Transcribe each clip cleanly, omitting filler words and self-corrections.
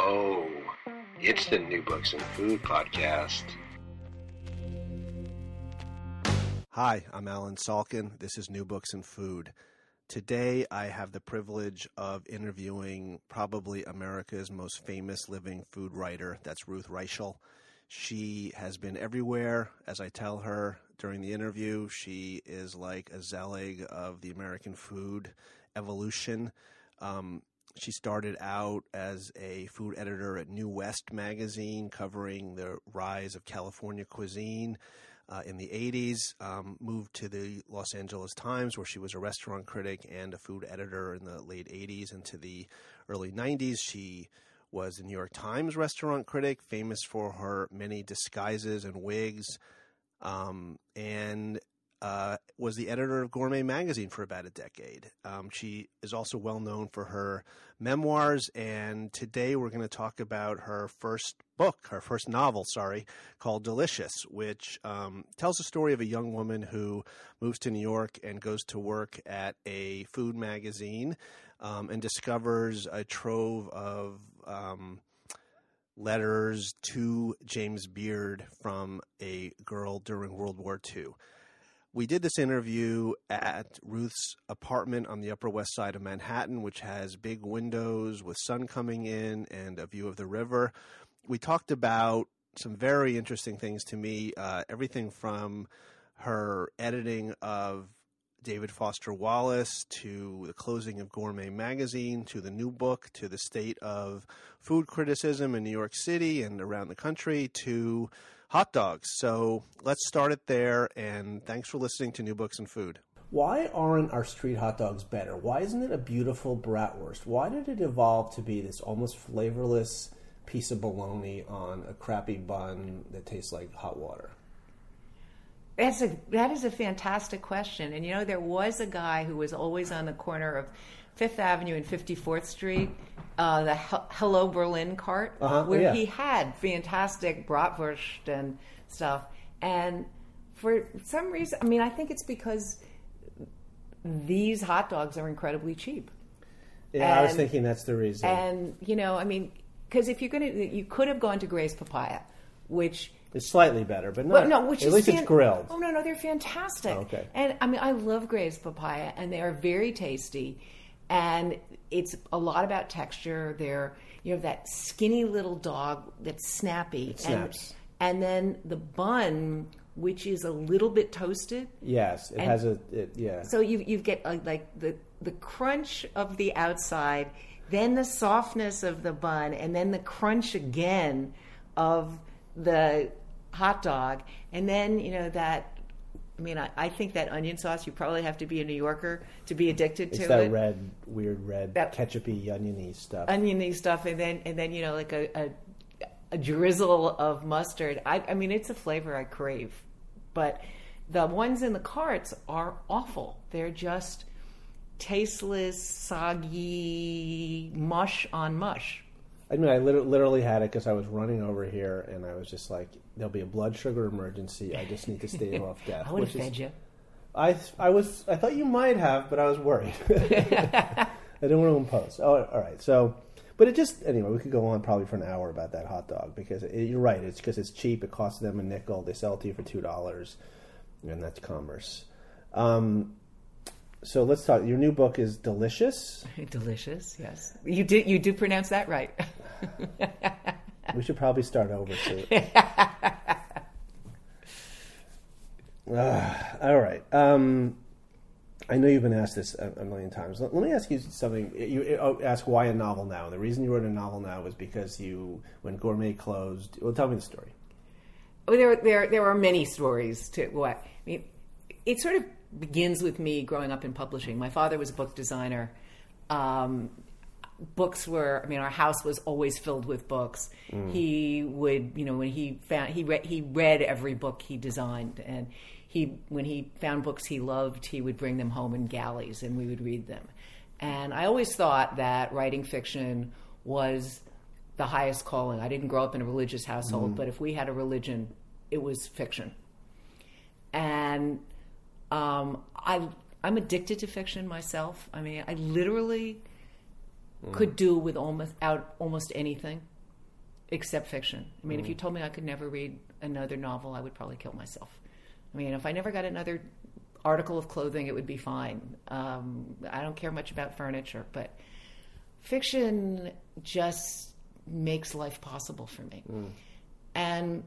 Oh, it's the New Books and Food podcast. Hi, I'm Alan Salkin. This is New Books and Food. Today, I have the privilege of interviewing probably America's most famous living food writer. That's Ruth Reichl. She has been everywhere, as I tell her during the interview. She is like a Zelig of the American food evolution. She started out as a food editor at New West magazine, covering the rise of California cuisine in the 80s, moved to the Los Angeles Times, where she was a restaurant critic and a food editor in the late 80s into the early 90s. She was a New York Times restaurant critic, famous for her many disguises and wigs, and was the editor of Gourmet magazine for about a decade. She is also well known for her memoirs, and today we're going to talk about her first novel, called Delicious, which tells the story of a young woman who moves to New York and goes to work at a food magazine and discovers a trove of letters to James Beard from a girl during World War II. We did this interview at Ruth's apartment on the Upper West Side of Manhattan, which has big windows with sun coming in and a view of the river. We talked about some very interesting things to me, everything from her editing of David Foster Wallace to the closing of Gourmet magazine to the new book to the state of food criticism in New York City and around the country to hot dogs. So let's start it there, and thanks for listening to New Books and Food. Why aren't our street hot dogs better? Why isn't it a beautiful bratwurst? Why did it evolve to be this almost flavorless piece of bologna on a crappy bun that tastes like hot water? That is a fantastic question. And, there was a guy who was always on the corner of Fifth Avenue and 54th Street, the Hello Berlin cart, where he had fantastic bratwurst and stuff. And for some reason, I think it's because these hot dogs are incredibly cheap. Yeah, I was thinking that's the reason. And, because if you could have gone to Gray's Papaya, which... It's slightly better, but not. At least it's grilled. Oh, no, they're fantastic. Oh, okay. And, I love Gray's Papaya, and they are very tasty. And it's a lot about texture. You have that skinny little dog that's snappy. It snaps. And then the bun, which is a little bit toasted. Yes, it has yeah. So you get like the crunch of the outside, then the softness of the bun, and then the crunch again of the hot dog. And then, that... I think that onion sauce, you probably have to be a New Yorker to be addicted to it. It's that weird red, ketchupy, oniony stuff. Oniony stuff, and then like a drizzle of mustard. It's a flavor I crave. But the ones in the carts are awful. They're just tasteless, soggy mush on mush. I literally had it because I was running over here, and I was just like, there'll be a blood sugar emergency. I just need to stave off death. I would have fed you. I thought you might have, but I was worried. I didn't want to impose. Oh, all right. So, but it just, anyway, we could go on probably for an hour about that hot dog, because you're right. It's because it's cheap. It costs them a nickel. They sell it to you for $2, and that's commerce. So let's talk. Your new book is Delicious. Delicious, yes. You do pronounce that right. We should probably start over too. All right. I know you've been asked this a million times. Let me ask you something. You ask why a novel now. And the reason you wrote a novel now was because when Gourmet closed. Well, tell me the story. Well, there are many stories to what. It sort of begins with me growing up in publishing. My father was a book designer. Books were, our house was always filled with books. He would, when he read every book he designed, and when he found books he loved, he would bring them home in galleys and we would read them. And I always thought that writing fiction was the highest calling. I didn't grow up in a religious household, but if we had a religion, it was fiction. And I'm addicted to fiction myself. I literally could do with almost anything. except fiction. I mean, if you told me I could never read another novel, I would probably kill myself. I mean, if I never got another article of clothing, it would be fine. I don't care much about furniture, but fiction just makes life possible for me. And,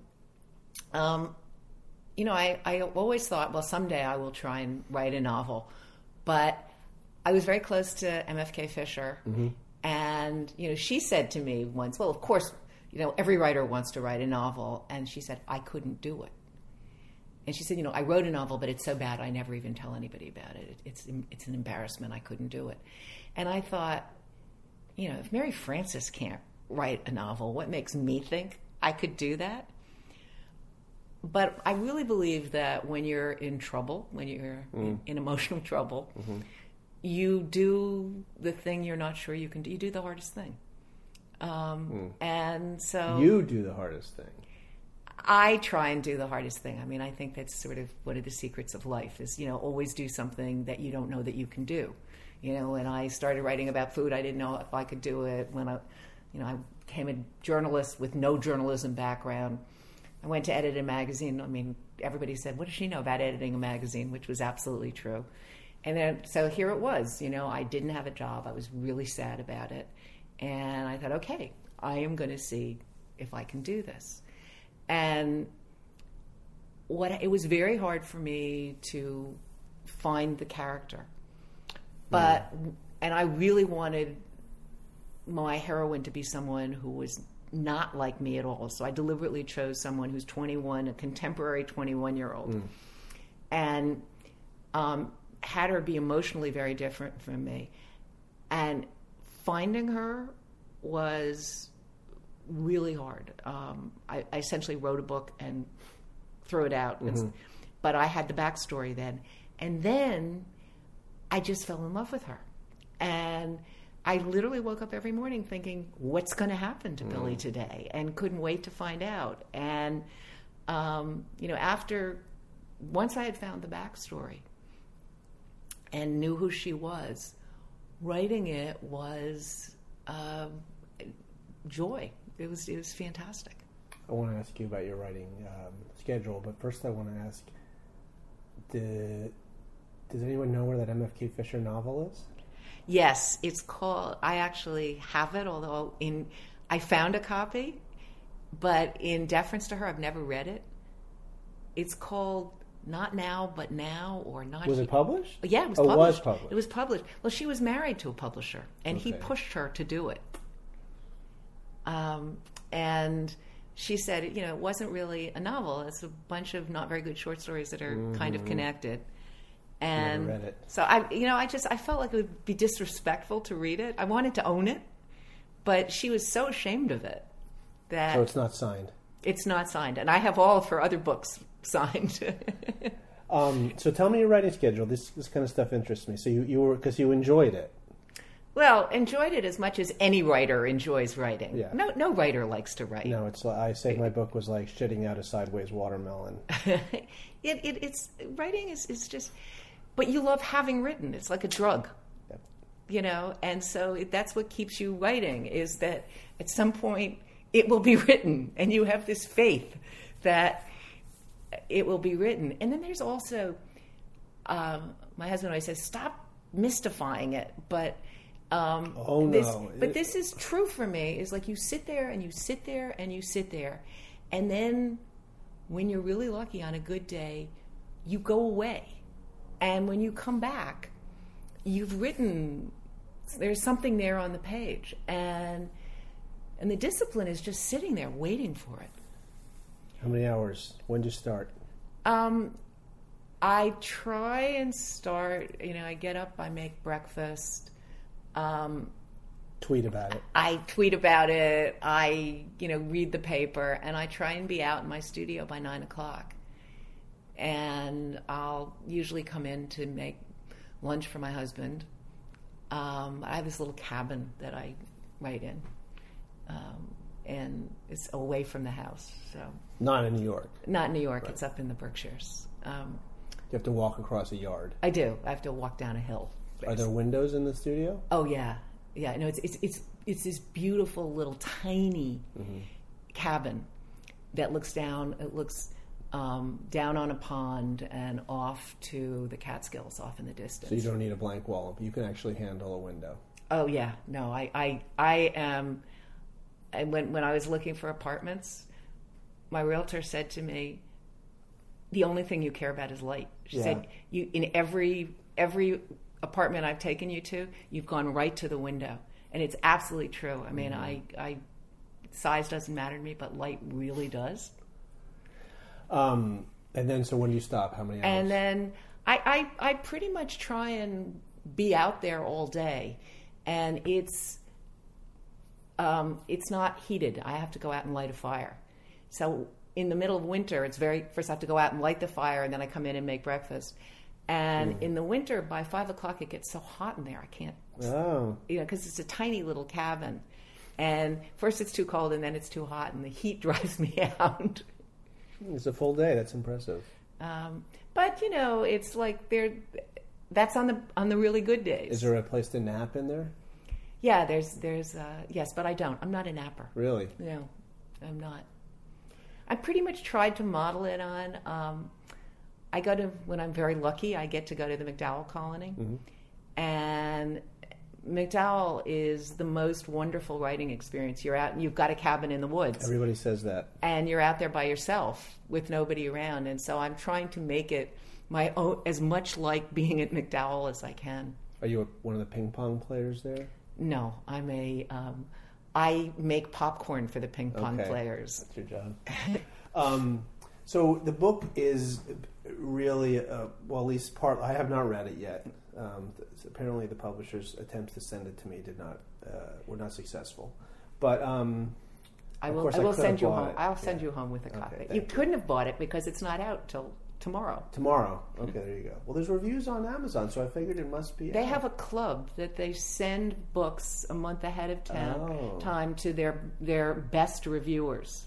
you know, I always thought, well, someday I will try and write a novel. But I was very close to MFK Fisher. And, you know, she said to me once, well, of course, you know, every writer wants to write a novel. And she said, I couldn't do it. And she said, you know, I wrote a novel, but it's so bad I never even tell anybody about it. It's an embarrassment. I couldn't do it. And I thought, you know, if Mary Frances can't write a novel, what makes me think I could do that? But I really believe that when you're in trouble, when you're in emotional trouble, you do the thing you're not sure you can do. You do the hardest thing. And so... You do the hardest thing. I try and do the hardest thing. I mean, I think that's sort of one of the secrets of life is, you know, always do something that you don't know that you can do. You know, when I started writing about food, I didn't know if I could do it. When I became a journalist with no journalism background. I went to edit a magazine. I mean, everybody said, what does she know about editing a magazine? Which was absolutely true. And then, so here it was, you know, I didn't have a job. I was really sad about it. And I thought, okay, I am going to see if I can do this. And it was very hard for me to find the character. But, and I really wanted my heroine to be someone who was not like me at all. So I deliberately chose someone who's 21, a contemporary 21-year-old, and had her be emotionally very different from me. And finding her was really hard. I essentially wrote a book and threw it out. But I had the backstory then. And then I just fell in love with her. And I literally woke up every morning thinking, what's going to happen to Billy today? And couldn't wait to find out. And, you know, once I had found the backstory and knew who she was, writing it was joy. It was fantastic. I want to ask you about your writing schedule, but first I want to ask, does anyone know where that MFK Fisher novel is? Yes, it's called, I actually have it, although I found a copy, but in deference to her, I've never read it. It's called Not Now, But Now, or Not... Was it published? Yeah, it was published. It was published. It was published. Well, she was married to a publisher, and he pushed her to do it. And she said, you know, it wasn't really a novel. It's a bunch of not very good short stories that are kind of connected. And never read it. So I felt like it would be disrespectful to read it. I wanted to own it, but she was so ashamed of it that... So it's not signed? It's not signed. And I have all of her other books signed. So tell me your writing schedule. This kind of stuff interests me. So because you enjoyed it. Well, enjoyed it as much as any writer enjoys writing. Yeah. No writer likes to write. No, it's I say my book was like shitting out a sideways watermelon. It's writing is just, but you love having written. It's like a drug, you know. And so that's what keeps you writing, is that at some point it will be written, and you have this faith that it will be written. And then there's also my husband always says, stop mystifying it, but. But this is true for me. Is like you sit there and you sit there and you sit there, and then when you're really lucky on a good day, you go away, and when you come back, you've written. There's something there on the page, and the discipline is just sitting there waiting for it. How many hours? When do you start? I try and start. You know, I get up, I make breakfast. Tweet about it. I tweet about it. I, read the paper, and I try and be out in my studio by 9:00. And I'll usually come in to make lunch for my husband. I have this little cabin that I write in, and it's away from the house. So not in New York. Not in New York. Right. It's up in the Berkshires. You have to walk across a yard. I do. I have to walk down a hill. Are there windows in the studio? Oh yeah. No, it's this beautiful little tiny cabin that looks down. It looks down on a pond and off to the Catskills, off in the distance. So you don't need a blank wall. You can actually handle a window. Oh yeah, no, I am. And when I was looking for apartments, my realtor said to me, "The only thing you care about is light." She said, "You in every apartment I've taken you to, you've gone right to the window," and it's absolutely true. I mean, I size doesn't matter to me, but light really does. And then, so when do you stop? How many hours? And then I pretty much try and be out there all day, and it's not heated. I have to go out and light a fire. So in the middle of winter, first I have to go out and light the fire, and then I come in and make breakfast. And in the winter, by 5 o'clock, it gets so hot in there, I can't. Oh. Because it's a tiny little cabin. And first it's too cold, and then it's too hot, and the heat drives me out. It's a full day. That's impressive. But, it's like that's on the really good days. Is there a place to nap in there? Yeah, there's yes, but I don't. I'm not a napper. Really? No, I'm not. I pretty much tried to model it on. When I'm very lucky, I get to go to the MacDowell Colony. Mm-hmm. And MacDowell is the most wonderful writing experience. You're out and you've got a cabin in the woods. Everybody says that. And you're out there by yourself with nobody around. And so I'm trying to make it my own, as much like being at MacDowell as I can. Are you one of the ping pong players there? No, I make popcorn for the ping pong players. That's your job. So the book is really, at least part. I have not read it yet. Apparently, the publisher's attempts to send it to me were not successful. But I will send you home. I'll send you home with a copy. You couldn't have bought it because it's not out till tomorrow. Tomorrow. Okay, there you go. Well, there's reviews on Amazon, so I figured it must be. They have a club that they send books a month ahead of time to their best reviewers.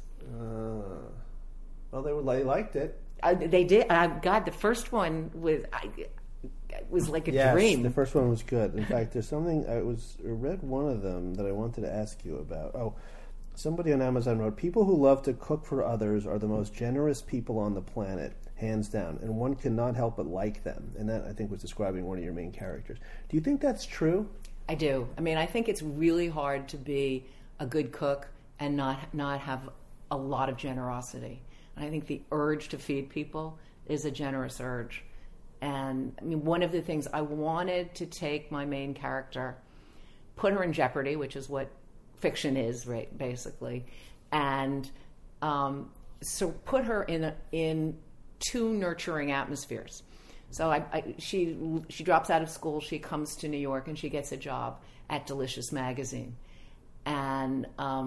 Well, they liked it. They did. God, the first one was like a dream. The first one was good. In fact, there's something I read one of them that I wanted to ask you about. Oh, somebody on Amazon wrote, "People who love to cook for others are the most generous people on the planet, hands down, and one cannot help but like them." And that, I think, was describing one of your main characters. Do you think that's true? I do. I mean, I think it's really hard to be a good cook and not have a lot of generosity. And I think the urge to feed people is a generous urge. And I mean, one of the things I wanted to take my main character, put her in jeopardy, which is what fiction is, right, basically, and so put her in two nurturing atmospheres. So she drops out of school, she comes to New York, and she gets a job at Delicious Magazine. And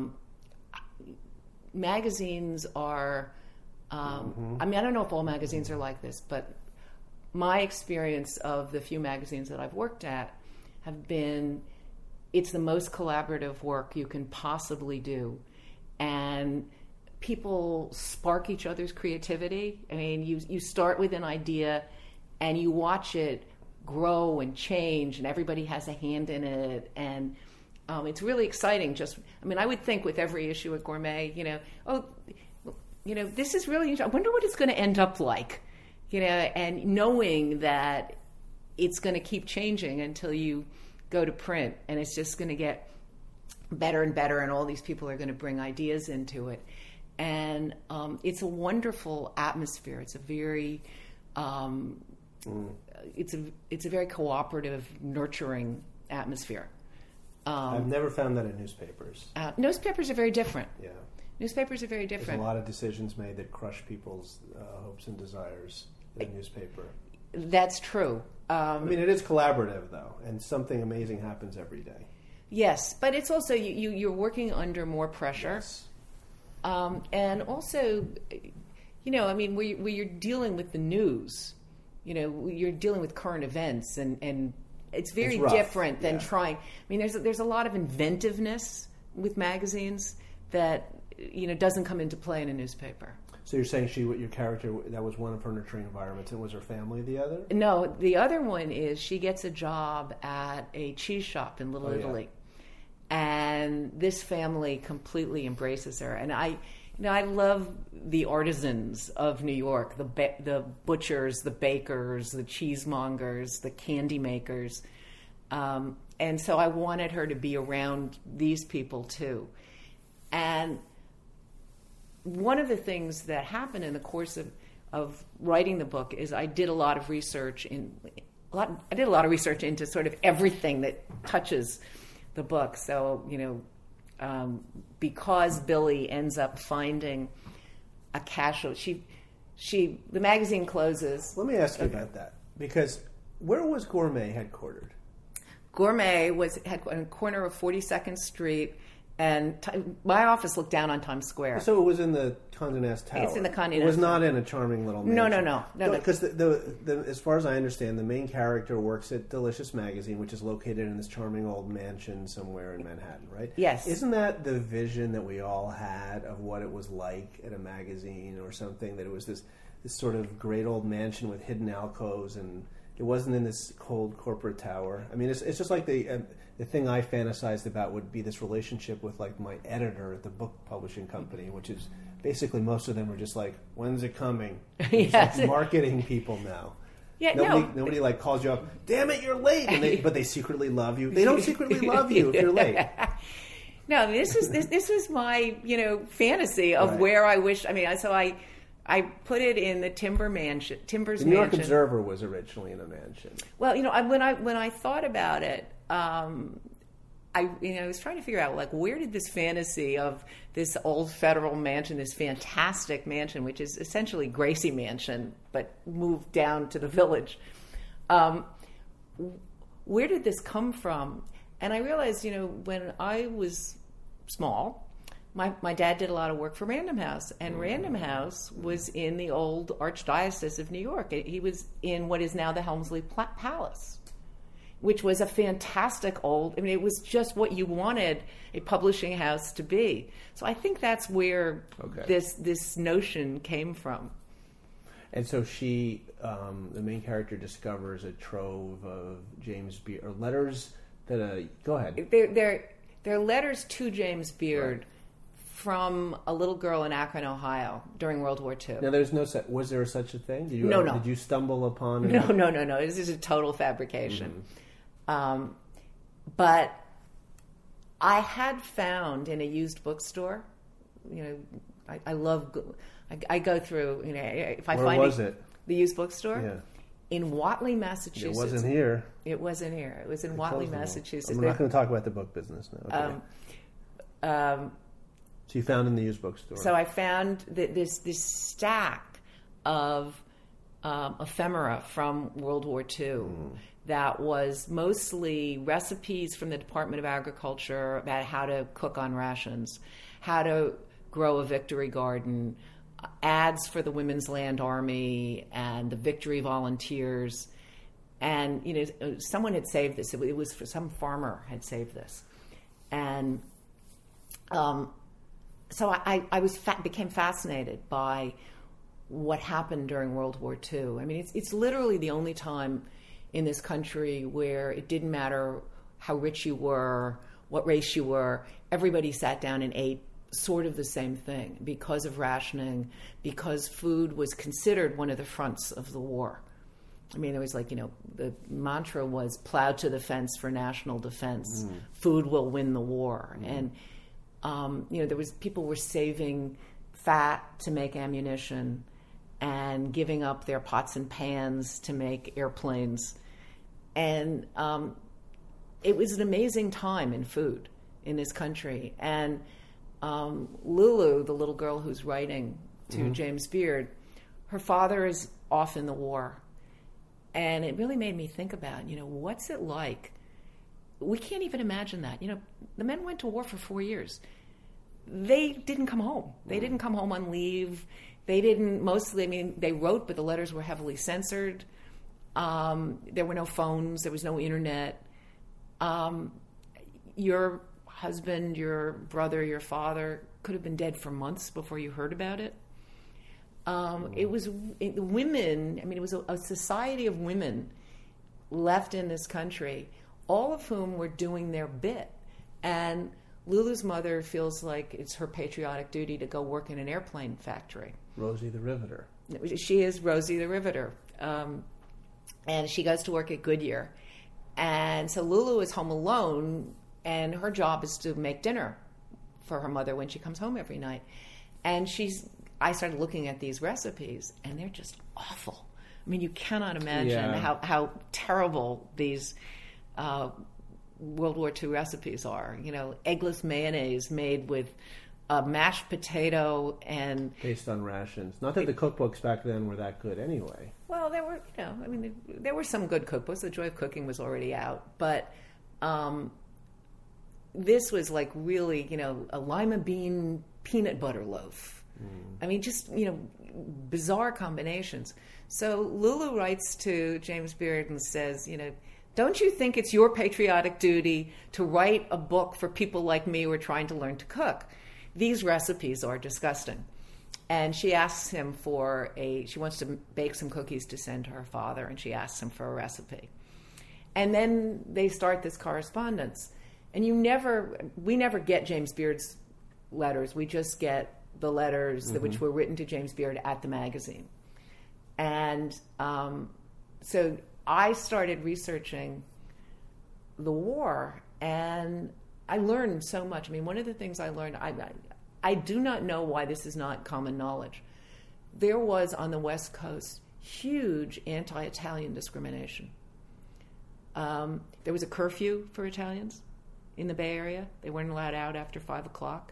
magazines are, I mean, I don't know if all magazines are like this, but my experience of the few magazines that I've worked at have been, it's the most collaborative work you can possibly do. And people spark each other's creativity. I mean, you start with an idea and you watch it grow and change, and everybody has a hand in it. And it's really exciting. I would think with every issue at Gourmet, this is really interesting. I wonder what it's going to end up like, and knowing that it's going to keep changing until you go to print, and it's just going to get better and better, and all these people are going to bring ideas into it. And it's a wonderful atmosphere. It's a very it's a very cooperative, nurturing atmosphere. I've never found that in newspapers. Newspapers are very different. Yeah. Newspapers are very different. There's a lot of decisions made that crush people's hopes and desires in a newspaper. That's true. It is collaborative, though, and something amazing happens every day. Yes, but it's also you're working under more pressure. Yes. And also, where you're dealing with the news, you're dealing with current events, and it's very different than trying. I mean, there's a lot of inventiveness with magazines that doesn't come into play in a newspaper. So you're saying your character, that was one of her nurturing environments, and was her family the other? No, the other one is she gets a job at a cheese shop in Little Italy. And this family completely embraces her. And I love the artisans of New York, the butchers, the bakers, the cheesemongers, the candy makers. And so I wanted her to be around these people too. And one of the things that happened in the course of writing the book is I did a lot of research into sort of everything that touches the book. So, because Billy ends up finding a cache, the magazine closes. Let me ask you about that, because where was Gourmet headquartered? Gourmet was on the corner of 42nd Street, and my office looked down on Times Square. So it was in the Condé Nast Tower. It's in the Condé Nast Tower. It was not in a charming little mansion. No. Because as far as I understand, the main character works at Delicious Magazine, which is located in this charming old mansion somewhere in Manhattan, right? Yes. Isn't that the vision that we all had of what it was like at a magazine or something? That it was this sort of great old mansion with hidden alcoves, and it wasn't in this cold corporate tower. I mean, it's just like the thing I fantasized about would be this relationship with like my editor at the book publishing company, which is basically most of them are just like, when's it coming? It's like marketing people now. Yeah, nobody like calls you up, damn it, you're late, but they secretly love you. They don't secretly love you if you're late. No, this was my fantasy of where I wish. I mean, so I put it in the Timbers Mansion. The New York Observer was originally in a mansion. Well, when I thought about it, I was trying to figure out like where did this fantasy of this old federal mansion, this fantastic mansion, which is essentially Gracie Mansion but moved down to the Village, where did this come from? And I realized, when I was small, my dad did a lot of work for Random House, and Random House was in the old Archdiocese of New York. He was in what is now the Helmsley Palace, which was a fantastic it was just what you wanted a publishing house to be. So I think that's where this notion came from. And so she, the main character, discovers a trove of James Beard, or letters that, go ahead. They're letters to James Beard. Right. From a little girl in Akron, Ohio, during World War II. Now, was there such a thing? No. Did you stumble upon it? No. This is a total fabrication. Mm-hmm. But I had found in a used bookstore, I love, I go through, if I Where find was it? The used bookstore? Yeah. In Whately, Massachusetts. It wasn't here. It wasn't here. It was in Whately, Massachusetts. We're not going to talk about the book business now. Okay. So you found in the used bookstore. So I found this stack of ephemera from World War II that was mostly recipes from the Department of Agriculture about how to cook on rations, how to grow a victory garden, ads for the Women's Land Army and the Victory Volunteers. And, someone had saved this. It was for some farmer had saved this. And so I became fascinated by what happened during World War II. I mean, it's literally the only time in this country where it didn't matter how rich you were, what race you were. Everybody sat down and ate sort of the same thing because of rationing, because food was considered one of the fronts of the war. I mean, there was the mantra was plowed to the fence for national defense. Food will win the war. And people were saving fat to make ammunition and giving up their pots and pans to make airplanes. And it was an amazing time in food in this country. And Lulu, the little girl who's writing to James Beard, her father is off in the war. And it really made me think about, what's it like? We can't even imagine that. The men went to war for 4 years. They didn't come home. They didn't come home on leave. They didn't they wrote, but the letters were heavily censored. There were no phones. There was no internet. Your husband, your brother, your father could have been dead for months before you heard about it. It was women. I mean, it was a society of women left in this country, all of whom were doing their bit. And Lulu's mother feels like it's her patriotic duty to go work in an airplane factory. Rosie the Riveter. She is Rosie the Riveter. And she goes to work at Goodyear. And so Lulu is home alone, and her job is to make dinner for her mother when she comes home every night. And I started looking at these recipes, and they're just awful. I mean, you cannot imagine how terrible these World War II recipes are. You know, eggless mayonnaise made with mashed potato and... Based on rations. Not that the cookbooks back then were that good anyway. Well, there were some good cookbooks. The Joy of Cooking was already out. But this was like really, a lima bean peanut butter loaf. I mean, just, bizarre combinations. So Lulu writes to James Beard and says, don't you think it's your patriotic duty to write a book for people like me who are trying to learn to cook? These recipes are disgusting. And she asks him she wants to bake some cookies to send to her father, and she asks him for a recipe. And then they start this correspondence. And we never get James Beard's letters. We just get the letters which were written to James Beard at the magazine. And so I started researching the war, and I learned so much. I mean, one of the things I learned, I do not know why this is not common knowledge. There was on the West Coast huge anti-Italian discrimination. There was a curfew for Italians in the Bay Area. They weren't allowed out after 5 o'clock.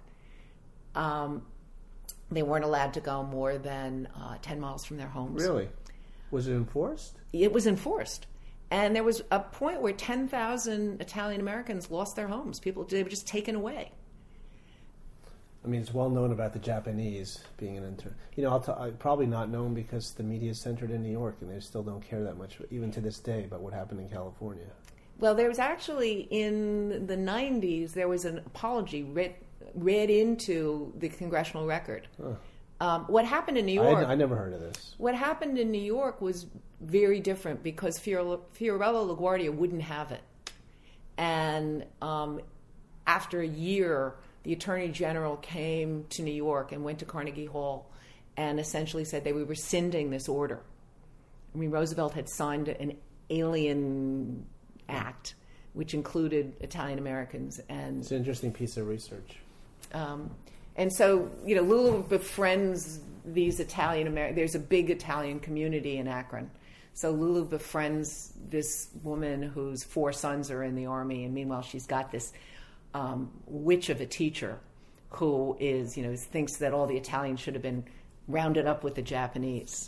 They weren't allowed to go more than 10 miles from their homes. Really? Was it enforced? It was enforced. And there was a point where 10,000 Italian Americans lost their homes. They were just taken away. I mean, it's well known about the Japanese being an probably not known because the media is centered in New York, and they still don't care that much, even to this day, about what happened in California. Well, there was actually, in the 90s, there was an apology read into the Congressional Record. What happened in New York... I never heard of this. What happened in New York was very different because Fiorello LaGuardia wouldn't have it. And after a year, the Attorney General came to New York and went to Carnegie Hall and essentially said they were rescinding this order. I mean, Roosevelt had signed an Alien Act, which included Italian Americans. And it's an interesting piece of research. And so, Lulu befriends these Italian Americans. There's a big Italian community in Akron. So Lulu befriends this woman whose 4 sons are in the Army, and meanwhile she's got this witch of a teacher who is, thinks that all the Italians should have been rounded up with the Japanese.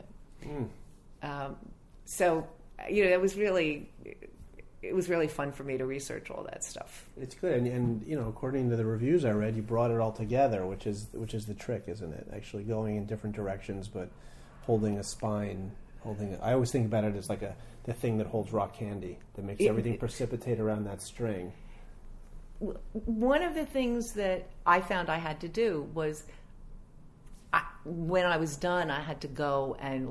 So, it was really fun for me to research all that stuff. It's good, and according to the reviews I read, you brought it all together, which is the trick, isn't it? Actually going in different directions, but holding a spine. I always think about it as like the thing that holds rock candy, that makes everything precipitate around that string. One of the things that I found I had to do was, when I was done, I had to go and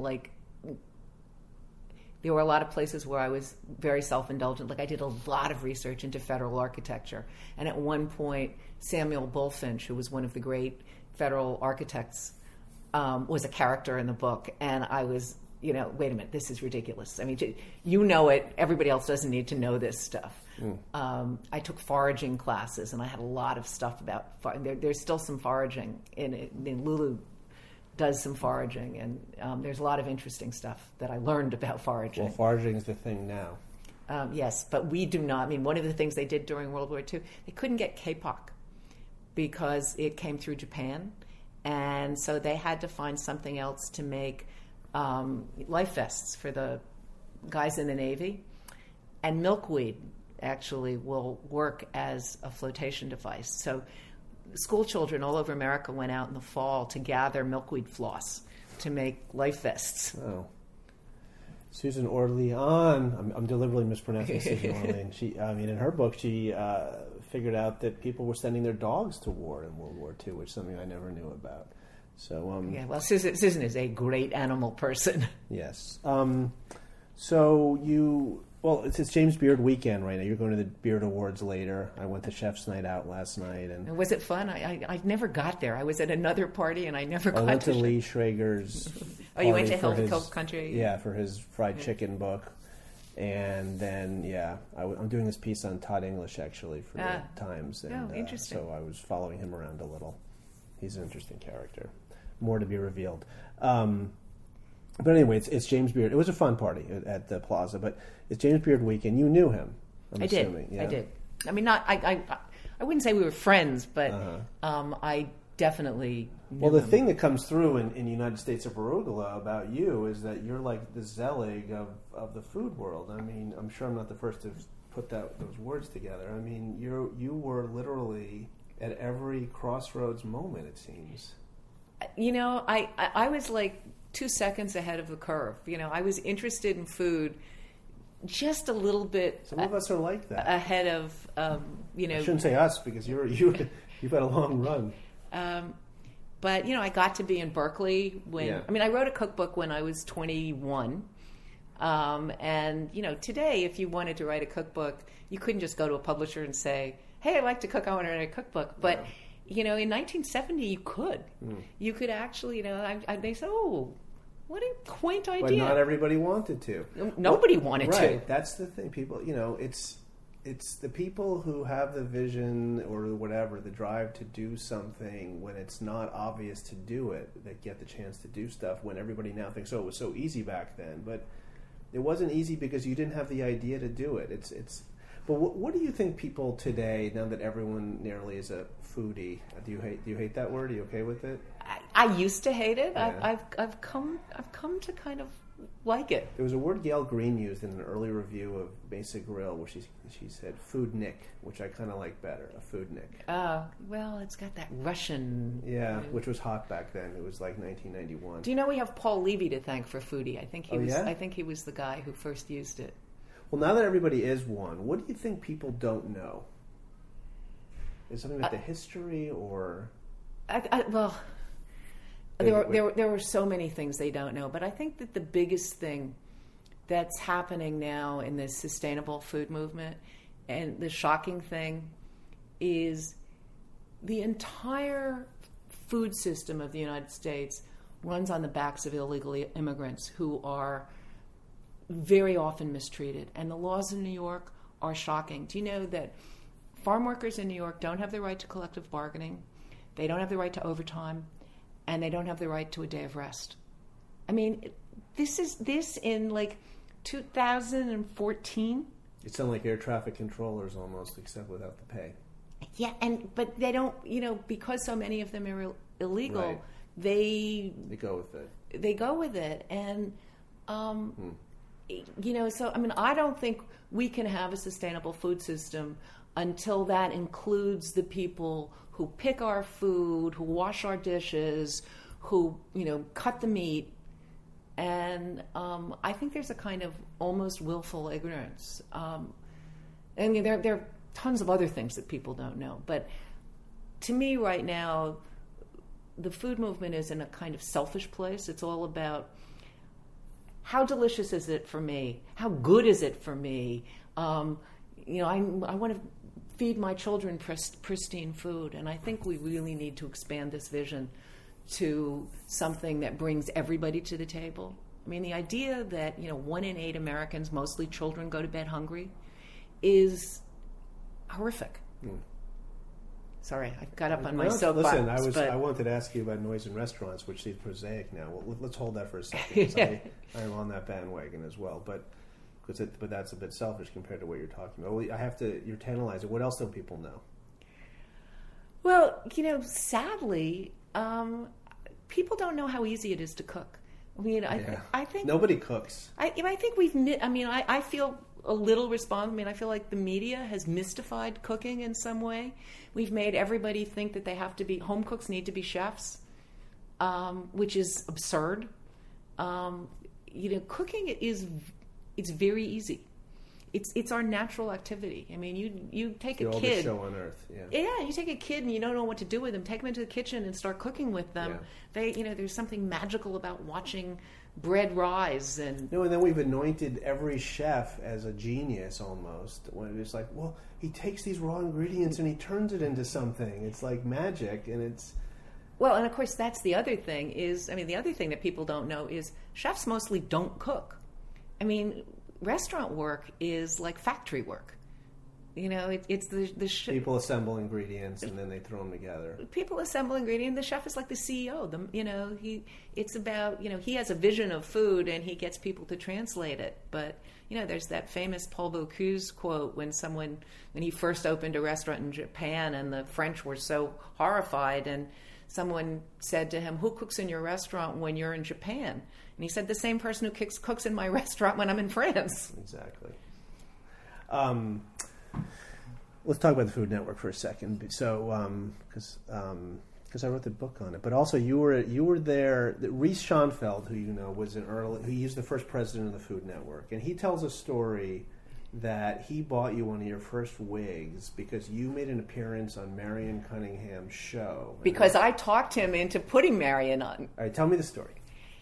there were a lot of places where I was very self-indulgent. Like I did a lot of research into federal architecture. And at one point, Samuel Bulfinch, who was one of the great federal architects, was a character in the book. And I was, wait a minute, this is ridiculous. I mean, you know it. Everybody else doesn't need to know this stuff. I took foraging classes, and I had a lot of stuff about there's still some foraging in it. Lulu does some foraging, and there's a lot of interesting stuff that I learned about foraging. Well, foraging is the thing now. Yes, but we do not. I mean, one of the things they did during World War II, they couldn't get kapok because it came through Japan, and so they had to find something else to make life vests for the guys in the Navy, and milkweed actually will work as a flotation device. So school children all over America went out in the fall to gather milkweed floss to make life vests. Oh. Susan Orlean, I'm deliberately mispronouncing Susan Orlean. In her book, she figured out that people were sending their dogs to war in World War II, which is something I never knew about. So, Susan is a great animal person. Yes. So you Well, it's James Beard weekend right now. You're going to the Beard Awards later. I went to Chef's Night Out last night, and Was it fun? I never got there. I was at another party, and I never got I went to to Lee Schrager's. Oh, you went party to for Hill his- Country? Yeah, for his fried chicken book, and then I'm doing this piece on Todd English actually for the Times, and interesting. so I was following him around a little. He's an interesting character. More to be revealed. But anyway, it's James Beard. It was a fun party at the Plaza, but it's James Beard weekend. You knew him, I'm assuming. I did. I mean, I wouldn't say we were friends, but I definitely knew Well, the him. thing that comes through in United States of Arugula about you is that you're like the Zelig of the food world. I mean, I'm sure I'm not the first to put those words together. I mean, you were literally at every crossroads moment, it seems. You know, I was like 2 seconds ahead of the curve. You know, I was interested in food just a little bit Some of us are like that. ahead of, you know. I shouldn't say us because you've had a long run. But, you know, I got to be in Berkeley when, Yeah. I mean, I wrote a cookbook when I was 21. And, you know, today, if you wanted to write a cookbook, you couldn't just go to a publisher and say, hey, I like to cook, I want to write a cookbook. But, you know, in 1970, you could. You could actually, you know, they said, oh, what a quaint idea. But not everybody wanted to. Nobody wanted right. to. That's the thing. People, you know, it's the people who have the vision or whatever, the drive to do something when it's not obvious to do it, that get the chance to do stuff when everybody now thinks, oh, it was so easy back then. But it wasn't easy because you didn't have the idea to do it. It's. But what do you think people today, now that everyone nearly is a foodie, do you hate that word? Are you okay with it? I used to hate it. Yeah. I've come to kind of like it. There was a word Gail Green used in an early review of Mesa Grill where she said foodnik, which I kind of like better, a foodnik. Well, it's got that Russian. Yeah, which was hot back then. It was like 1991. Do you know we have Paul Levy to thank for foodie? I think he was. Yeah? I think he was the guy who first used it. Well, now that everybody is one, what do you think people don't know? Is it something about the history or? Well, there were so many things they don't know, but I think that the biggest thing that's happening now in this sustainable food movement, and the shocking thing, is the entire food system of the United States runs on the backs of illegal immigrants who are very often mistreated. And the laws in New York are shocking. Do you know that farm workers in New York don't have the right to collective bargaining, they don't have the right to overtime, and they don't have the right to a day of rest? I mean, this in like 2014. It sounds like air traffic controllers almost, except without the pay. Yeah, but they don't, you know, because so many of them are illegal, Right. they go with it. They go with it, and you know, so I mean, I don't think we can have a sustainable food system until that includes the people who pick our food, who wash our dishes, who, you know, cut the meat. And I think there's a kind of almost willful ignorance. I mean, there are tons of other things that people don't know. But to me right now, the food movement is in a kind of selfish place. It's all about how delicious is it for me? How good is it for me? You know, I want to feed my children pristine food. And I think we really need to expand this vision to something that brings everybody to the table. I mean, the idea that, you know, 1 in 8 Americans, mostly children, go to bed hungry is horrific. Sorry, I got up on my soapbox. Listen, but I wanted to ask you about noise in restaurants, which seems prosaic now. Well, let's hold that for a second. 'Cause I am on that bandwagon as well, but that's a bit selfish compared to what you're talking about. Well, you're tantalizing. What else don't people know? Well, you know, sadly, people don't know how easy it is to cook. I mean, I think nobody cooks. I think we've. I mean, I feel a little responsible. I mean, I feel like the media has mystified cooking in some way. We've made everybody think that they have to be home cooks, need to be chefs, which is absurd. You know, cooking it's very easy. it's our natural activity. I mean, you take The a oldest kid. show on earth. Yeah. Yeah, you take a kid and you don't know what to do with them. Take them into the kitchen and start cooking with them. Yeah. There's something magical about watching bread rise. And No, and then we've anointed every chef as a genius almost. When it's like, well, he takes these raw ingredients and he turns it into something. It's like magic, and it's. well, and of course that's the other thing the other thing that people don't know is chefs mostly don't cook. I mean, restaurant work is like factory work. It's the People assemble ingredients and then they throw them together. people assemble ingredients. The chef is like the CEO. It's about he has a vision of food and he gets people to translate it. But there's that famous Paul Bocuse quote when he first opened a restaurant in Japan and the French were so horrified, and someone said to him, "Who cooks in your restaurant when you're in Japan?" And he said, "The same person who cooks in my restaurant when I'm in France." Exactly. Let's talk about the Food Network for a second. So, because I wrote the book on it, but also you were there. Reese Schonfeld, who he was the first president of the Food Network, and he tells a story that he bought you one of your first wigs because you made an appearance on Marion Cunningham's show. Because I talked him into putting Marion on. All right, tell me the story.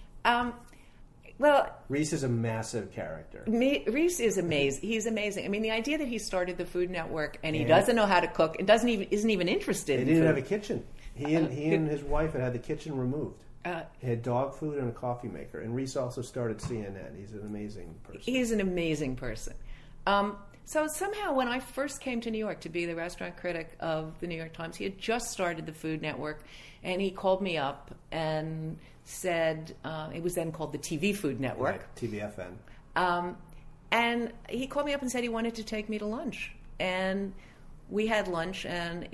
Well, Reese is a massive character. Reese is amazing. He's amazing. I mean, the idea that he started the Food Network and he doesn't know how to cook and isn't even interested. They in didn't food. have a kitchen. He and his wife had the kitchen removed. He had dog food and a coffee maker. And Reese also started CNN. He's an amazing person. He's an amazing person. So somehow when I first came to New York to be the restaurant critic of the New York Times, he had just started the Food Network, and he called me up and said, it was then called the TV Food Network. Right, TVFN. And he called me up and said he wanted to take me to lunch. And we had lunch, and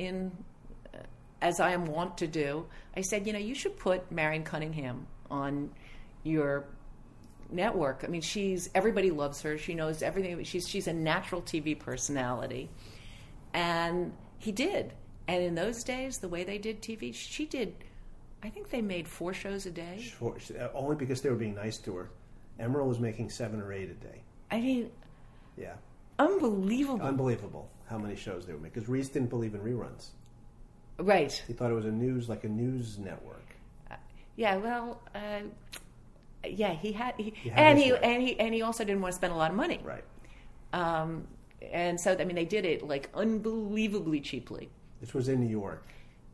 as I am wont to do, I said, you should put Marion Cunningham on your network. I mean, everybody loves her. She knows everything. She's a natural TV personality. And he did. And in those days, the way they did TV, I think they made 4 shows a day. Only because they were being nice to her. Emerald was making 7 or 8 a day. I mean, yeah, unbelievable how many shows they would make. Because Reese didn't believe in reruns. Right. He thought it was a news network. Yeah. Well. Yeah. He also didn't want to spend a lot of money. Right. And so they did it like unbelievably cheaply. This was in New York.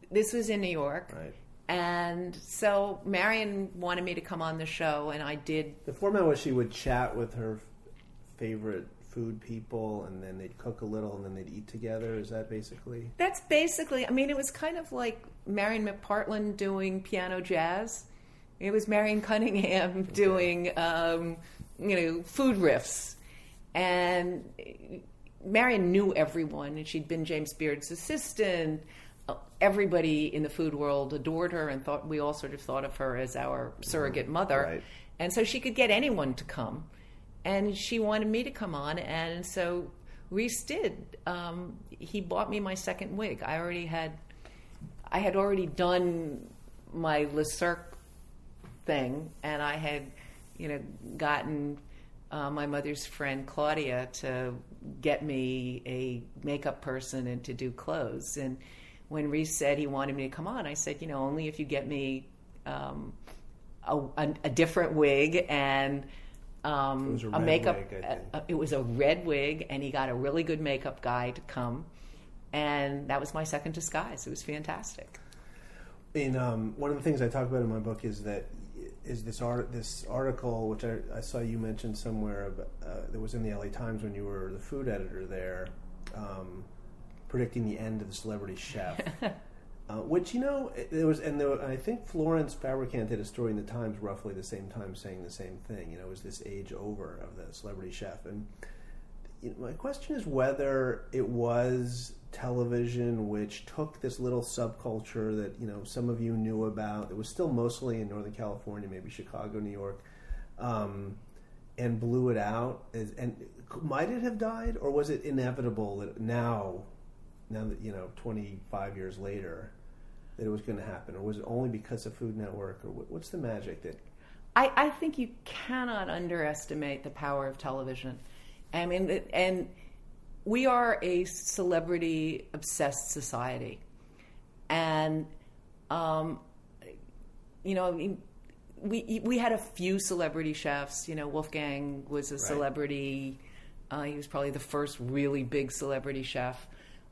Right. And so Marion wanted me to come on the show, and I did. The format was she would chat with her favorite food people, and then they'd cook a little, and then they'd eat together. Is that basically? That's basically. I mean, it was kind of like Marion McPartland doing piano jazz. It was Marion Cunningham doing, food riffs. And Marion knew everyone, and she'd been James Beard's assistant. Everybody in the food world adored her and we all sort of thought of her as our surrogate mother. Right. And so she could get anyone to come. And she wanted me to come on, and so Reese did. He bought me my second wig. I had already done my Le Cirque thing, and I had, gotten my mother's friend Claudia to get me a makeup person and to do clothes. And when Reese said he wanted me to come on, I said, only if you get me a different wig and a makeup. Wig, I think. It was a red wig, and he got a really good makeup guy to come, and that was my second disguise. It was fantastic. In one of the things I talk about in my book is this article which I saw you mentioned somewhere that was in the LA Times when you were the food editor there, predicting the end of the Celebrity Chef. Which I think Florence Fabricant did a story in the Times roughly the same time saying the same thing. It was this age over of the Celebrity Chef, and my question is whether it was television which took this little subculture that some of you knew about. It was still mostly in Northern California, maybe Chicago, New York, and blew it out. And might it have died, or was it inevitable that now that 25 years later, that it was going to happen, or was it only because of Food Network, or what's the magic that? I think you cannot underestimate the power of television. I mean, and we are a celebrity-obsessed society. And, you know, I mean, we had a few celebrity chefs. You know, Wolfgang was a celebrity. He was probably the first really big celebrity chef.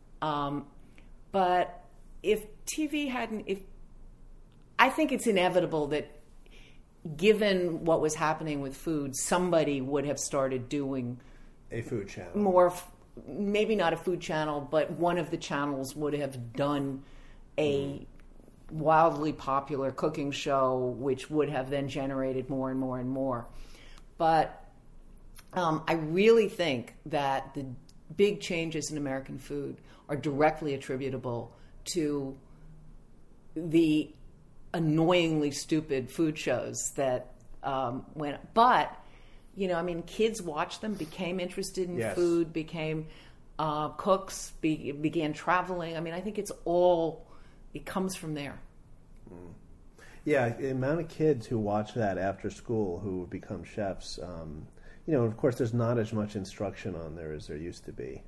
But if TV hadn't... I think it's inevitable that given what was happening with food, somebody would have started doing a food channel. More, maybe not a food channel, but one of the channels would have done a wildly popular cooking show, which would have then generated more and more and more. But I really think that the big changes in American food are directly attributable to the annoyingly stupid food shows that went. But, you know, I mean, kids watched them, became interested in food, became cooks, began traveling. I mean, I think it comes from there. Yeah, the amount of kids who watch that after school who become chefs, you know, of course, there's not as much instruction on there as there used to be.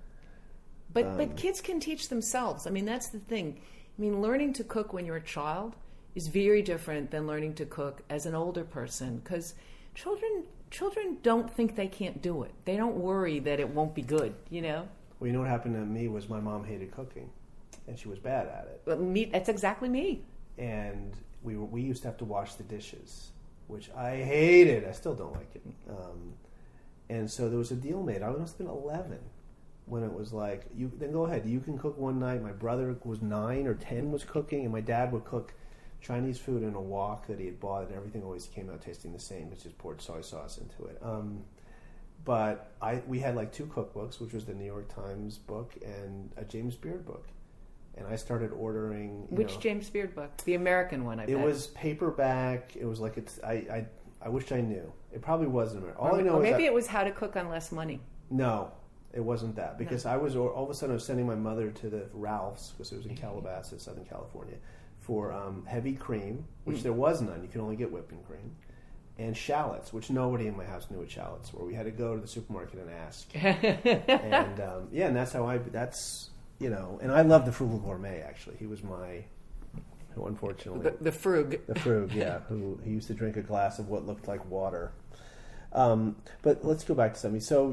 But kids can teach themselves. I mean, that's the thing. I mean, learning to cook when you're a child is very different than learning to cook as an older person, because children don't think they can't do it. They don't worry that it won't be good, you know? Well, you know what happened to me was my mom hated cooking, and she was bad at it. But that's exactly me. And we used to have to wash the dishes, which I hated. I still don't like it. And so there was a deal made. I must have been 11 when it was like, then go ahead. You can cook one night. My brother was 9 or 10, was cooking, and my dad would cook Chinese food in a wok that he had bought, and everything always came out tasting the same. He just poured soy sauce into it. But we had like 2 cookbooks, which was the New York Times book and a James Beard book. And I started ordering... Which James Beard book? The American one, I bet. It was paperback. It was like... I wish I knew. It probably wasn't American. All I know or is maybe it was How to Cook on Less Money. No, it wasn't that. Because I was... All of a sudden, I was sending my mother to the Ralph's, because it was in Calabasas, Southern California, for heavy cream, which there was none. You could only get whipping cream. And shallots, which nobody in my house knew what shallots were. We had to go to the supermarket and ask. And and that's how that's... You know, and I love the Frugal Gourmet, actually. He was who unfortunately... The Frug. The Frug, yeah. He used to drink a glass of what looked like water. But let's go back to something. So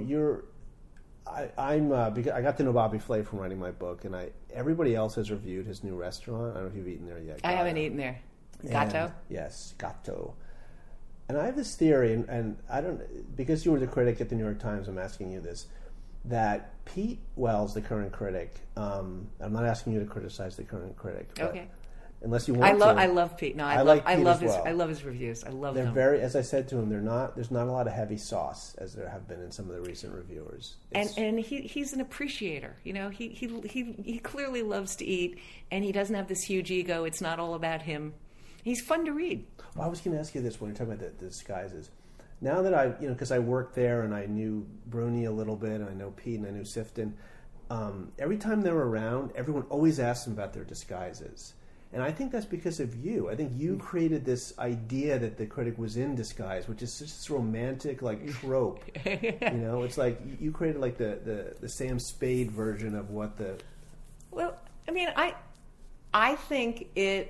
I got to know Bobby Flay from writing my book, and everybody else has reviewed his new restaurant. I don't know if you've eaten there yet. I haven't eaten there. Gatto? Yes, Gatto. And I have this theory, and I don't... Because you were the critic at the New York Times, I'm asking you this, that Pete Wells, the current critic, I'm not asking you to criticize the current critic. Okay. Unless you want to. I love Pete. No, I love his reviews. I love them. They're very, as I said to him, there's not a lot of heavy sauce as there have been in some of the recent reviewers. And he's an appreciator. You know, he clearly loves to eat, and he doesn't have this huge ego. It's not all about him. He's fun to read. Well, I was going to ask you this when you're talking about the disguises. Now that because I worked there and I knew Bruni a little bit, and I know Pete and I knew Sifton, every time they're around, everyone always asks them about their disguises. And I think that's because of you. I think you created this idea that the critic was in disguise, which is just this romantic, like, trope. You know, it's like you created, like, the Sam Spade version of what the... Well, I mean, I think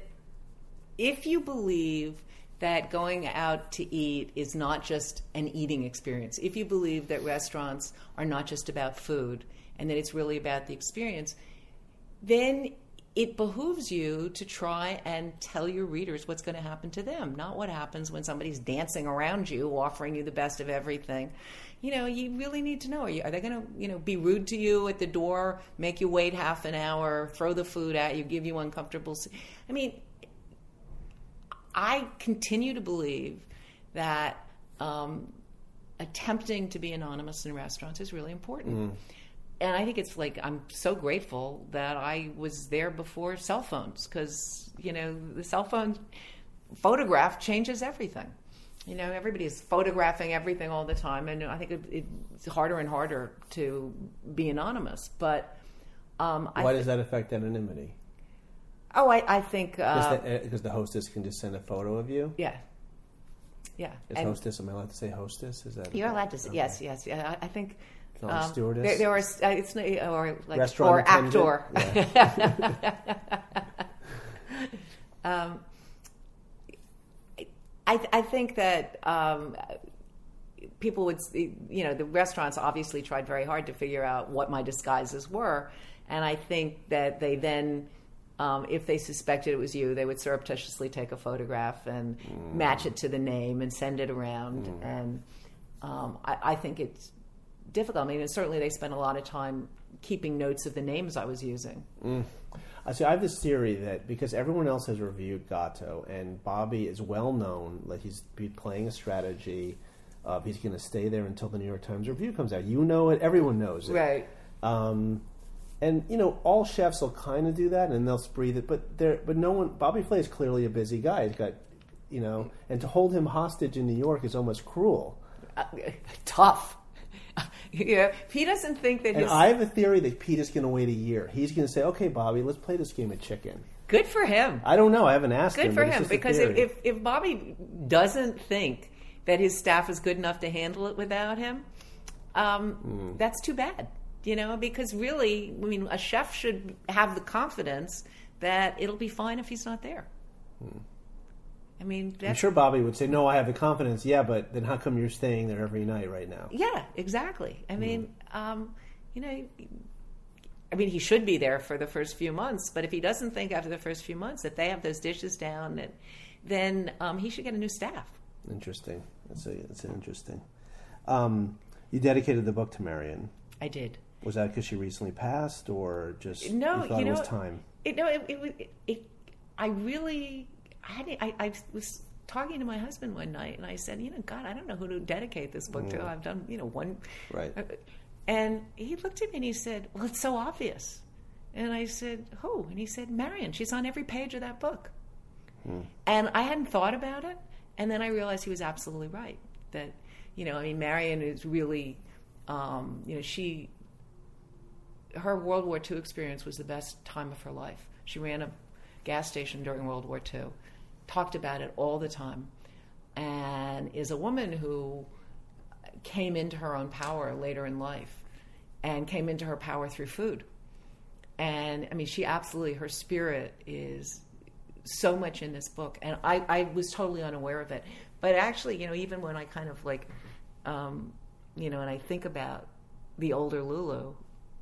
if you believe that going out to eat is not just an eating experience, if you believe that restaurants are not just about food and that it's really about the experience, then it behooves you to try and tell your readers what's going to happen to them, not what happens when somebody's dancing around you, offering you the best of everything. You know, you really need to know, are they going to, be rude to you at the door, make you wait half an hour, throw the food at you, give you uncomfortable... I mean... I continue to believe that attempting to be anonymous in restaurants is really important. And I think it's like, I'm so grateful that I was there before cell phones, because, the cell phone photograph changes everything. Everybody is photographing everything all the time, and I think it's harder and harder to be anonymous. But why does that affect anonymity? Oh, I think... Because the hostess can just send a photo of you? Yeah. Yeah. Is hostess? Am I allowed to say hostess? Is that? You're allowed to say, okay. yes. Yeah, I think. Stewardess. There are it's or like Restaurant or attendant. actor. Yeah. I think that people would, the restaurants obviously tried very hard to figure out what my disguises were, and I think that they then, if they suspected it was you, they would surreptitiously take a photograph and match it to the name and send it around, and I think it's difficult. I mean, certainly they spent a lot of time keeping notes of the names I was using. So I have this theory that because everyone else has reviewed Gatto and Bobby is well known, like he's playing a strategy of he's going to stay there until the New York Times review comes out. You know it, everyone knows it. Right. And all chefs will kind of do that and they'll breathe it, but no one. Bobby Flay is clearly a busy guy. He's got, and to hold him hostage in New York is almost cruel. Tough. Yeah, he doesn't think that. And I have a theory that Pete is going to wait a year. He's going to say, "Okay, Bobby, let's play this game of chicken." Good for him. I don't know. I haven't asked him. Good for him, because if Bobby doesn't think that his staff is good enough to handle it without him, that's too bad. Because really, I mean, a chef should have the confidence that it'll be fine if he's not there. I mean, I'm sure Bobby would say, "No, I have the confidence." Yeah, but then how come you're staying there every night right now? Yeah, exactly. I mean, he should be there for the first few months. But if he doesn't think after the first few months that they have those dishes down, then he should get a new staff. Interesting. That's interesting. You dedicated the book to Marion. I did. Was that because she recently passed, or just you thought it was time? I was talking to my husband one night, and I said, God, I don't know who to dedicate this book to. I've done, one. Right. And he looked at me and he said, well, it's so obvious. And I said, who? And he said, Marion. She's on every page of that book. And I hadn't thought about it. And then I realized he was absolutely right. That, Marion is really, her World War II experience was the best time of her life. She ran a gas station during World War II, talked about it all the time, and is a woman who came into her own power later in life and came into her power through food. And I mean, her spirit is so much in this book, and I was totally unaware of it. But actually, even when I kind of and I think about the older Lulu,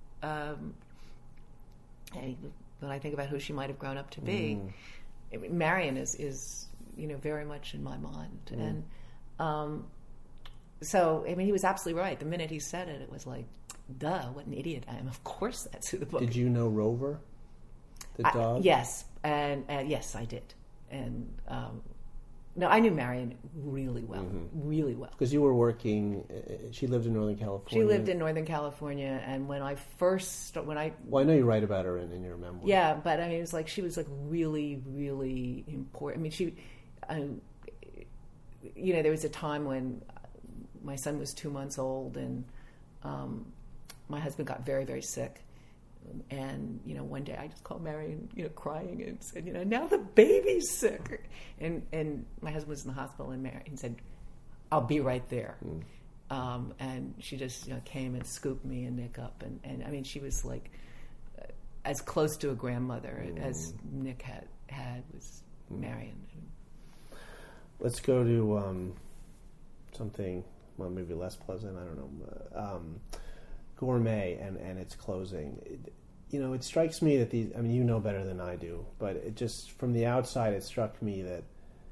when I think about who she might have grown up to be, Marion is very much in my mind. And so, I mean, he was absolutely right. The minute he said it, it was like, duh, what an idiot I am. Of course that's who the book is. Did you know Rover, the dog? Yes, and yes, I did. And no, I knew Marion really well, really well. Because you were working, she lived in Northern California. She lived in Northern California, and when I first, Well, I know you write about her in your memoir. Yeah, but I mean, it was like, she was like really, really important. I mean, there was a time when my son was 2 months old, and my husband got very, very sick. And, one day I just called Marion, crying, and said, now the baby's sick. And my husband was in the hospital, and Marion said, I'll be right there. And she just came and scooped me and Nick up. And I mean, she was like as close to a grandmother as Nick had was Marion. Let's go to something, well, maybe less pleasant, I don't know. Gourmet and its closing. It strikes me that these, I mean, you know better than I do, but it just, from the outside, it struck me that,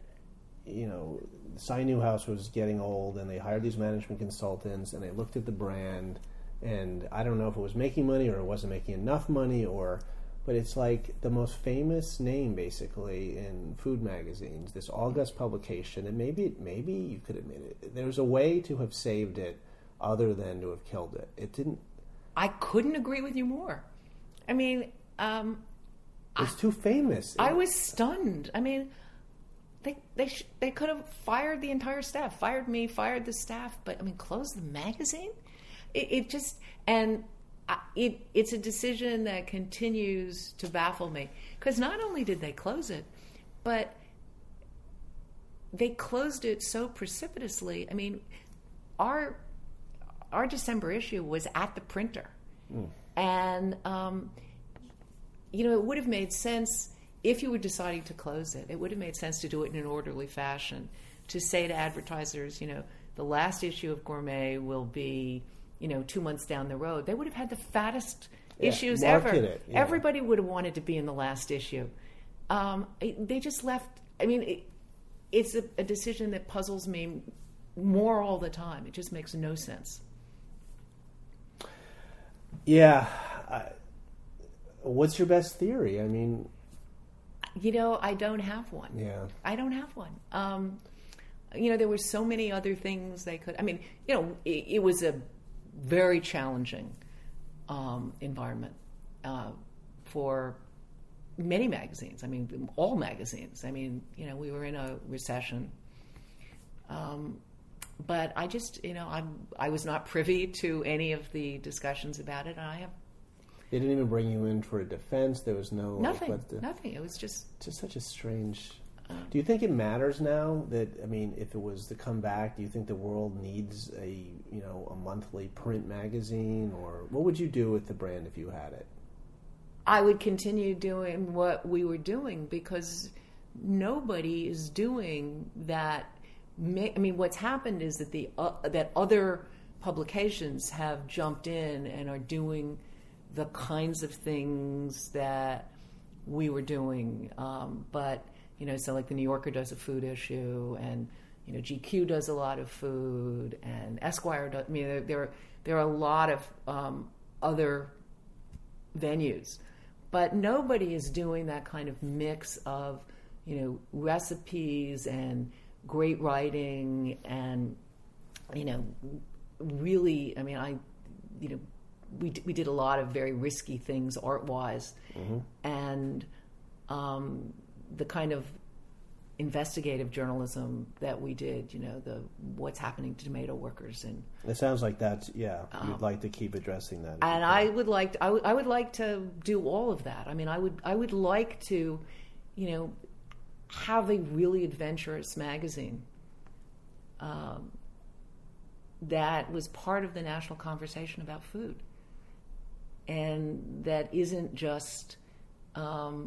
Cy Newhouse was getting old, and they hired these management consultants, and they looked at the brand, and I don't know if it was making money or it wasn't making enough money, but it's like the most famous name, basically, in food magazines, this august publication, and maybe you could admit it. There's a way to have saved it other than to have killed it. It didn't. I couldn't agree with you more. I mean, it's too famous. I was stunned. I mean, they could have fired the entire staff, fired me, fired the staff, but I mean, close the magazine. It's a decision that continues to baffle me, because not only did they close it, but they closed it so precipitously. I mean, our December issue was at the printer. And, it would have made sense if you were deciding to close it. It would have made sense to do it in an orderly fashion, to say to advertisers, the last issue of Gourmet will be, 2 months down the road. They would have had the fattest issues ever. It, yeah. Everybody would have wanted to be in the last issue. They just left. I mean, it's a decision that puzzles me more all the time. It just makes no sense. Yeah. What's your best theory? I mean... I don't have one. Yeah. I don't have one. There were so many other things they could... I mean, it was a very challenging environment for many magazines. I mean, all magazines. I mean, we were in a recession. But I just, I was not privy to any of the discussions about it. And They didn't even bring you in for a defense. There was no... Nothing. It was just such a strange... Do you think it matters now that, if it was to come back, do you think the world needs a monthly print magazine? Or what would you do with the brand if you had it? I would continue doing what we were doing because nobody is doing that. What's happened is that that other publications have jumped in and are doing the kinds of things that we were doing. But, so like the New Yorker does a food issue and, GQ does a lot of food and Esquire does. There are a lot of other venues, but nobody is doing that kind of mix of, recipes and great writing and, really, we did a lot of very risky things art-wise, and the kind of investigative journalism that we did, the what's happening to tomato workers, and it sounds like that's you'd like to keep addressing that. And I would like to do all of that. I would like to, have a really adventurous magazine that was part of the national conversation about food. And that isn't just, there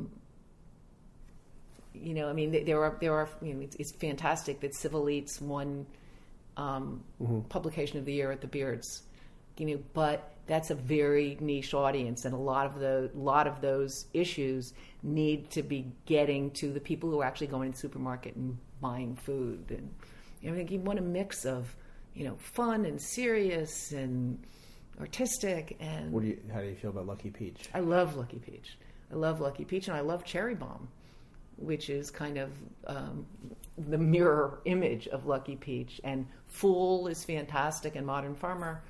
are. It's fantastic that Civil Eats won Publication of the Year at the Beards, but that's a very niche audience, and a lot of those issues need to be getting to the people who are actually going to the supermarket and buying food, and you want a mix of, fun and serious and artistic. And how do you feel about Lucky Peach? I love Lucky Peach, and I love Cherry Bomb, which is kind of the mirror image of Lucky Peach. And Fool is fantastic, and Modern Farmer.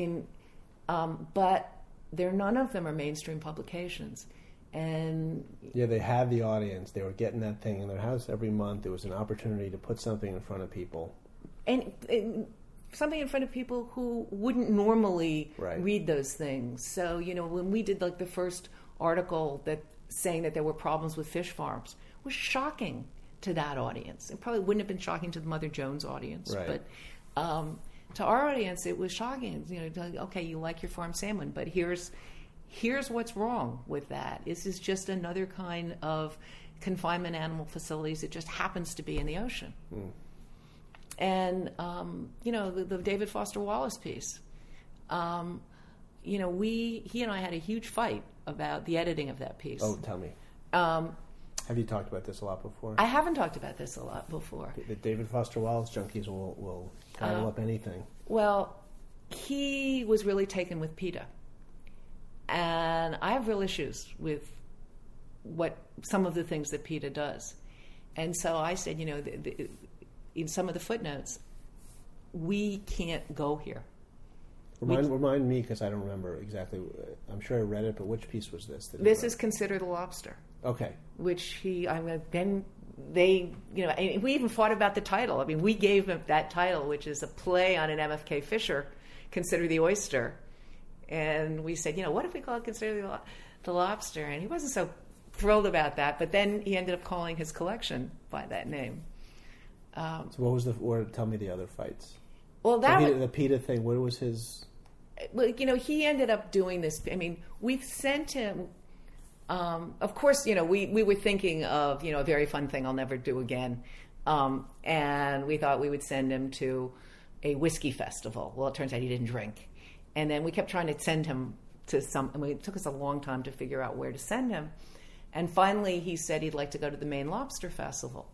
But none of them are mainstream publications. And they had the audience. They were getting that thing in their house every month. It was an opportunity to put something in front of people. And something in front of people who wouldn't normally read those things. So, when we did the first article saying that there were problems with fish farms, was shocking to that audience. It probably wouldn't have been shocking to the Mother Jones audience, but to our audience, it was shocking. Okay, you like your farm salmon, but here's what's wrong with that. This is just another kind of confinement animal facilities. It just happens to be in the ocean. And the David Foster Wallace piece. He and I had a huge fight about the editing of that piece. Oh, tell me. Have you talked about this a lot before? I haven't talked about this a lot before. The David Foster Wallace junkies will title up anything. Well, he was really taken with PETA. And I have real issues with some of the things that PETA does. And so I said, in some of the footnotes, we can't go here. Remind me, because I don't remember exactly. I'm sure I read it, but which piece was this? This is Consider the Lobster. Okay. Which we even fought about the title. We gave him that title, which is a play on an MFK Fisher, Consider the Oyster. And we said, what if we call it Consider the Lobster? And he wasn't so thrilled about that, but then he ended up calling his collection by that name. So what was or tell me the other fights. Well, that the PETA thing. What was his? Well, he ended up doing this. I mean, we sent him. Of course, we were thinking of a very fun thing I'll never do again, and we thought we would send him to a whiskey festival. Well, it turns out he didn't drink, and then we kept trying to send him to some. I mean, it took us a long time to figure out where to send him, and finally he said he'd like to go to the Maine Lobster Festival.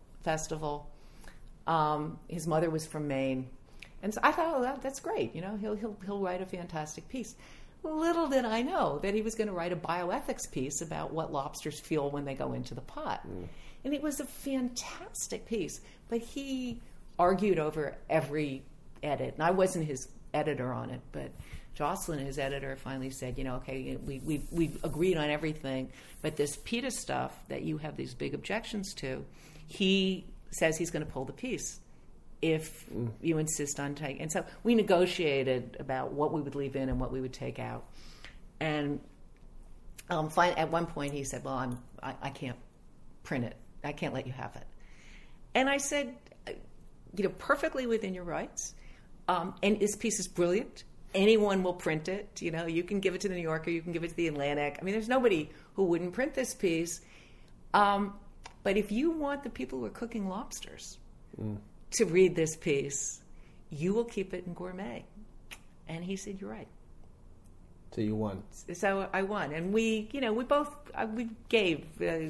His mother was from Maine. And so I thought, oh, that's great. He'll write a fantastic piece. Little did I know that he was going to write a bioethics piece about what lobsters feel when they go into the pot. And it was a fantastic piece. But he argued over every edit. And I wasn't his editor on it, but Jocelyn, his editor, finally said, okay, we've agreed on everything. But this PETA stuff that you have these big objections to, he says he's going to pull the piece if you insist on taking. And so we negotiated about what we would leave in and what we would take out. And at one point he said, well, I can't print it. I can't let you have it. And I said, perfectly within your rights. And this piece is brilliant. Anyone will print it. You can give it to the New Yorker. You can give it to the Atlantic. I mean, there's nobody who wouldn't print this piece. But if you want the people who are cooking lobsters to read this piece, you will keep it in Gourmet. And he said, you're right. So you won. So I won. And we both, we gave.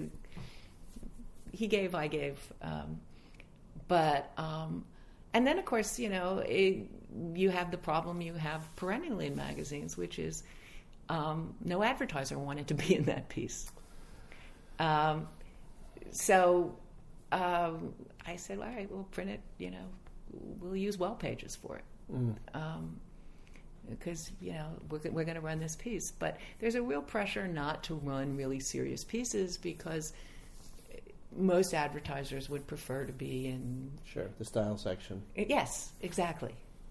He gave, I gave. And then, of course, you have the problem you have perennially in magazines, which is no advertiser wanted to be in that piece. So I said, all right, we'll print it, we'll use well pages for it. Because, we're going to run this piece. But there's a real pressure not to run really serious pieces because most advertisers would prefer to be in... Sure, the style section. Yes, exactly.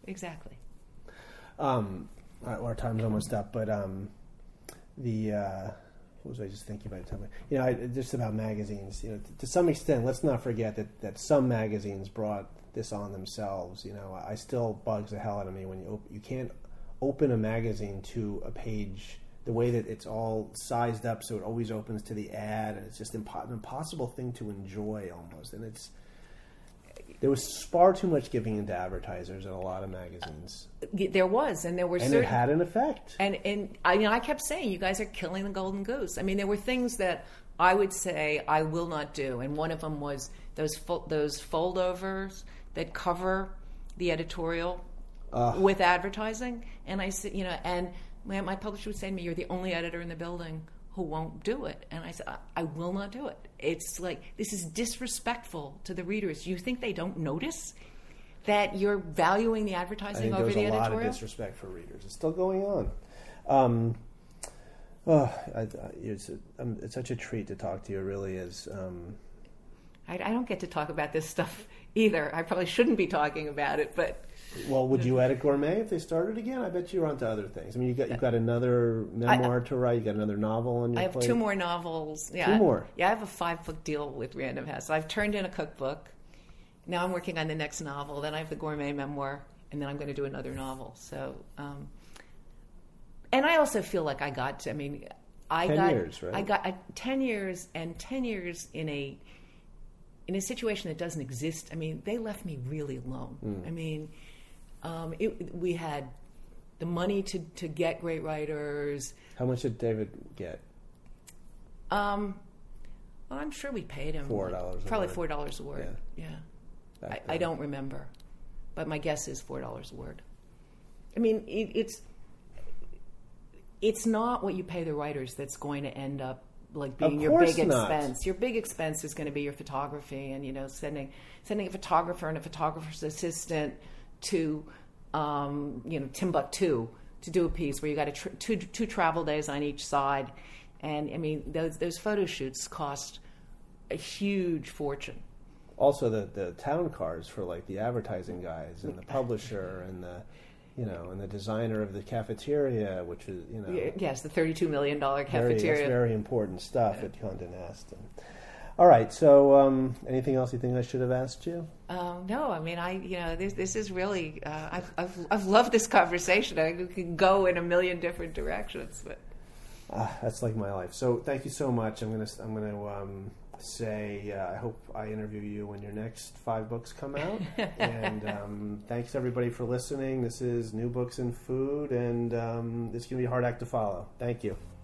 All right, our time's almost up, but what was I just thinking about? Just about magazines. To some extent, let's not forget that some magazines brought this on themselves. I still bugs the hell out of me when you can't open a magazine to a page the way that it's all sized up so it always opens to the ad, and it's just an impossible thing to enjoy almost. And there was far too much giving into advertisers in a lot of magazines. There was, and there were, and it had an effect. And I kept saying, you guys are killing the golden goose. I mean, there were things that I would say I will not do, and one of them was those foldovers that cover the editorial with advertising. And I said, and my publisher would say to me, "You're the only editor in the building who won't do it." And I said, I will not do it. It's like, this is disrespectful to the readers. You think they don't notice that you're valuing the advertising over the editorial? There's a lot of disrespect for readers. It's still going on. It's such a treat to talk to you. It really is. I don't get to talk about this stuff either. I probably shouldn't be talking about it, but... Well, would you edit Gourmet if they started again? I bet you're onto other things. I mean, you've got another memoir to write. You got another novel on your plate. I have 2 more novels. Yeah. 2 more? Yeah, I have a 5-book deal with Random House. I've turned in a cookbook. Now I'm working on the next novel. Then I have the Gourmet memoir, and then I'm going to do another novel. So, and I also feel like I got to, 10 years, right? I got 10 years, and 10 years in a situation that doesn't exist. I mean, they left me really alone. We had the money to get great writers. How much did David get? Well, I'm sure we paid him $4 probably $4 a word. Yeah. I don't remember, but my guess is $4 a word. I mean, it's not what you pay the writers that's going to end up like being your big expense. Your big expense is going to be your photography and sending a photographer and a photographer's assistant to Timbuktu to do a piece where you got two travel days on each side, and those photo shoots cost a huge fortune. Also, the town cars for like the advertising guys and the publisher and the designer of the cafeteria, which is yes, the $32 million cafeteria. That's very important stuff at Condé Nast. All right. So, anything else you think I should have asked you? No, I mean, this is really, I've loved this conversation. I could go in a million different directions, but that's like my life. So, thank you so much. I'm gonna say I hope I interview you when your next 5 books come out. And thanks everybody for listening. This is New Books in Food, and it's gonna be a hard act to follow. Thank you.